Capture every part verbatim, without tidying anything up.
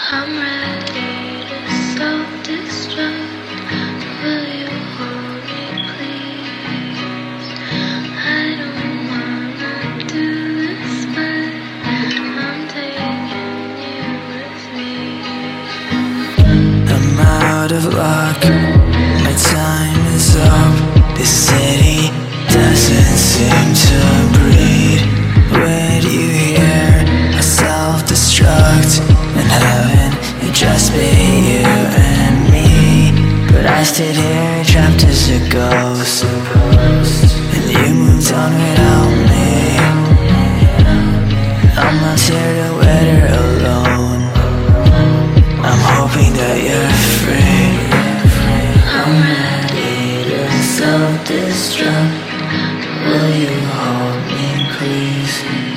I'm ready to self-destruct. Will you hold me, please? I don't wanna do this, but I'm taking you with me. I'm out of luck, my time is up. This city doesn't seem to breathe. Would you hear a self-destruct in heaven? It'd just be you and me. But I stayed here trapped as a ghost, and you moved on without me. I'm not here to wait her alone. I'm hoping that you're free. I'm ready to self-destruct. Will you hold me, please?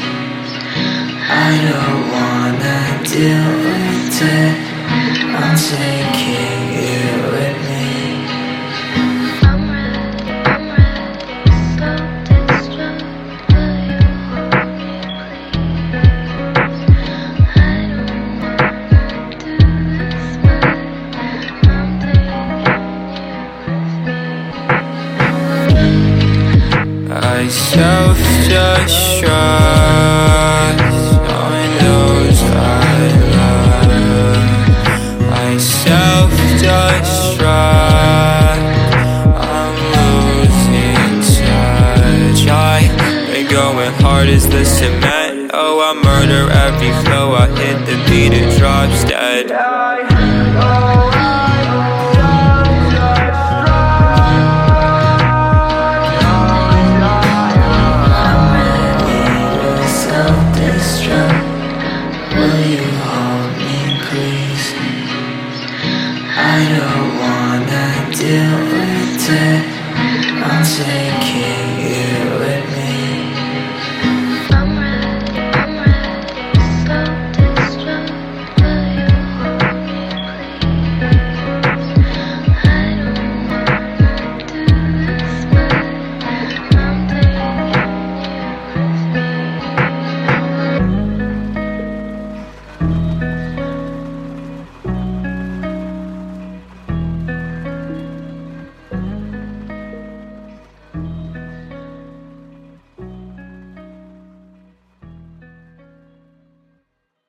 I don't wanna deal with it. I'm taking you with me. I'm ready, I'm ready to self-destruct. Will you hold me, please? I don't wanna do this, but I'm taking you with me. I self-destruct, knowing those I love. I self-destruct, I'm losing touch. I've been going hard as the cement. Oh, I murder every flow, I hit the beat, it drops dead.